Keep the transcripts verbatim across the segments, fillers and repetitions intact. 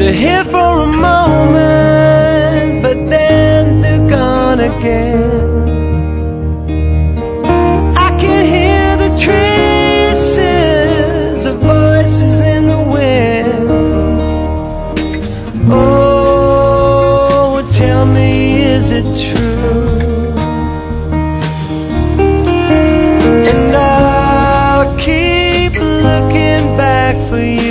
They're here for a moment, but then they're gone again. I can hear the traces of voices in the wind. Oh, tell me, is it true? And I'll keep looking back for you.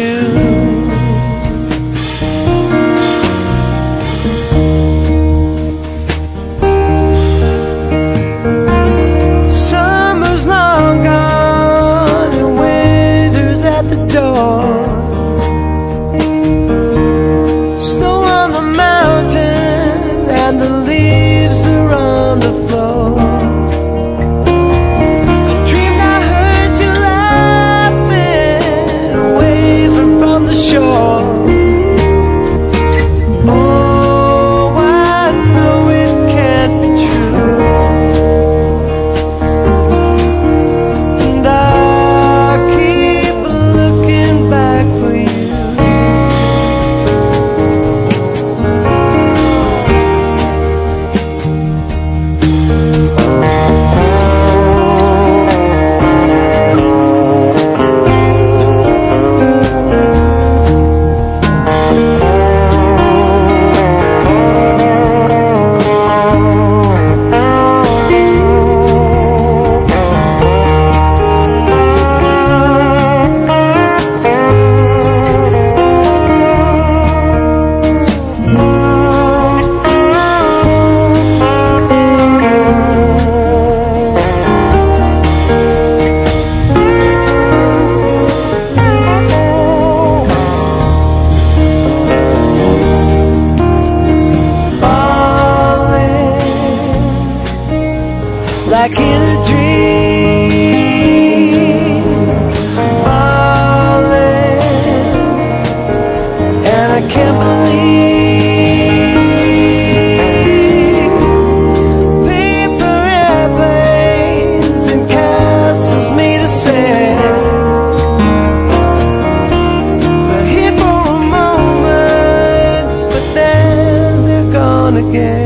Snow on the mountain and the leaves are on the floor. I dreamed I heard you laughing, waving from the shore. Oh, I know it can't be true. And I keep looking back for you. Like in a dream, falling, and I can't believe paper airplanes and castles made of sand. They're here for a moment, but then they're gone again.